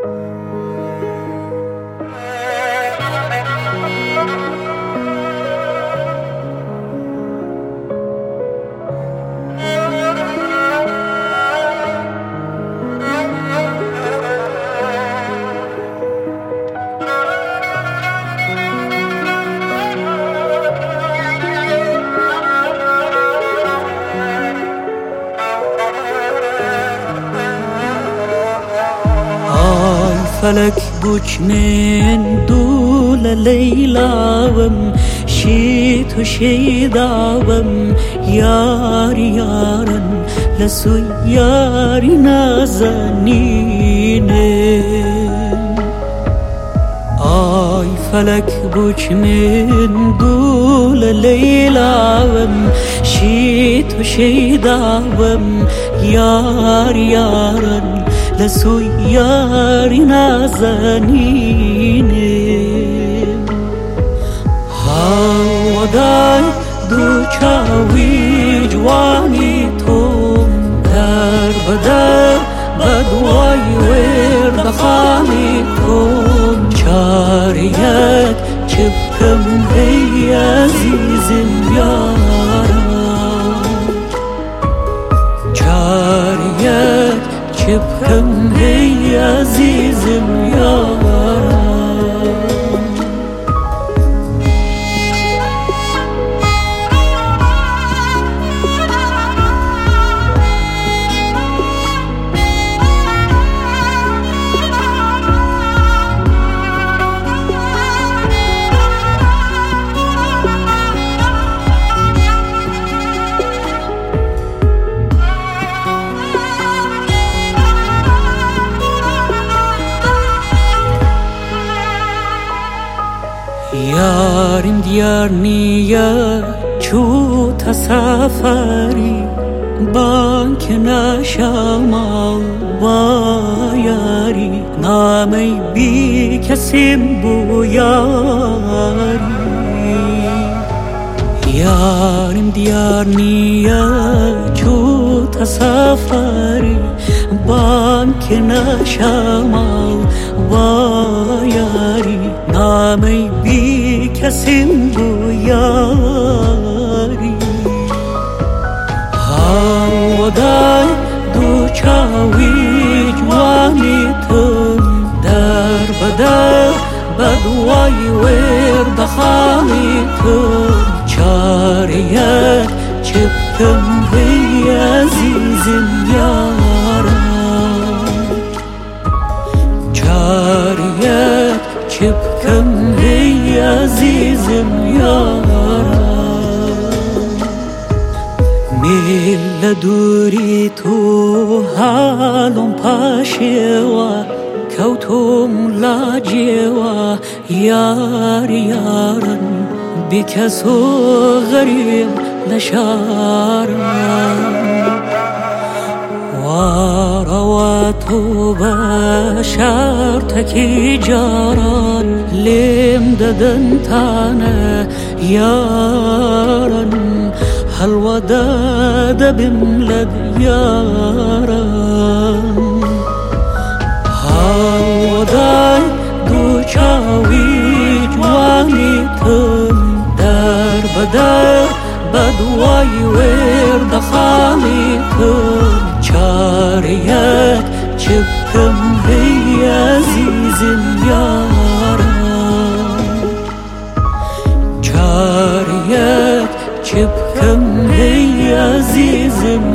فلك بوش من دول ليلاوم شيت وشيداوم ياري يارن لسو ياري نازنين آي فلك بوش من دول ليلاوم شيت وشيداوم ياري يارن لسو ياري نازنين هاوداي دوچاوي جواني توم در بدر بدواي ورد خاني توم چاريك چبكم هي عزيزم يارا چاريك چبكم هي عزيزم يارا يارم ديارني يا شو تسافري بانك نشامل وياري نامي بيك سمبو ياري يارم ديارني يا شو تسافري بانك نشامل وياري نامي بيك سمبو ياري هاوداي دوچاوي جواني تم در بدر بدواي ورد خاني تم چاريك چبكم هي عزيزم يارا چاريك چبكم هي عزيزم يارا ميل دوري تو حالم پاشوا كوتم لاجوا يار يارن بكسو غريب نشارن ورواتو بشارتكي جاران لم ددن تانا يارن هالوداد بملد يارن هالوداي دوچاوي جواني تم در بدر بدواي ورد خاني تم چاريك چبكم هي عزيزم يارا چاريك چبكم هي عزيزم